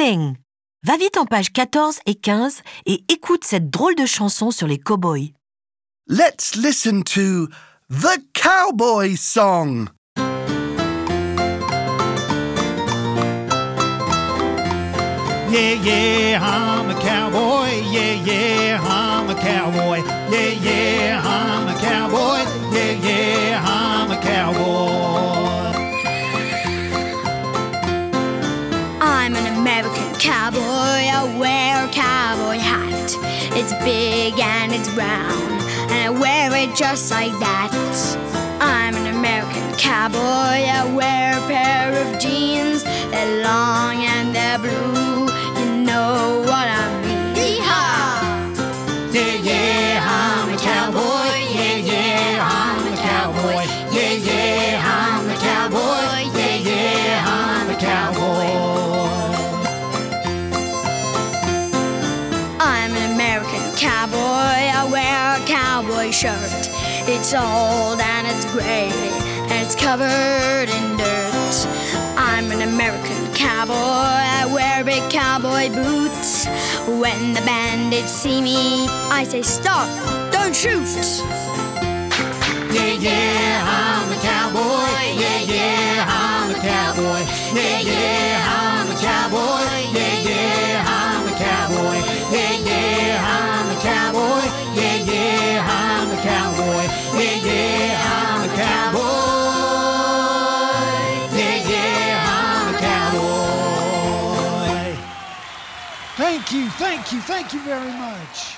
Amazing! Va vite en page 14 et 15 et écoute cette drôle de chanson sur les cow-boys. Let's listen to the cowboy song. Yeah, yeah, I'm a cowboy. Yeah, yeah, I'm a cowboy. Yeah, yeah, I'm a cowboy. Yeah, yeah, I'm a cowboy. I'm an American cowboy. I wear a cowboy hat. It's big and it's brown, and I wear it just like that. I'm an American cowboy. I wear a pair of jeans. They're long and they're blue. You know what I mean. Yee-haw! Yeah, yeah, I'm a cowboy. Yeah, yeah, I'm a cowboy. Yeah, yeah, I'm a cowboy. Yeah, yeah, I'm a cowboy. I'm an American cowboy. I wear a cowboy shirt. It's old and it's gray and it's covered in dirt. I'm an American cowboy. I wear big cowboy boots. When the bandits see me, I say stop, don't shoot. Yeah, yeah, I'm a cowboy. Yeah, yeah, I'm a cowboy. Yeah, yeah, I'm a cowboy. Yeah, yeah, I'm a cowboy. Yeah, yeah, I'm a cowboy. Yeah, yeah, I'm a cowboy. Yeah, yeah, I'm a cowboy. Yeah, yeah, I'm a cowboy. Thank you very much.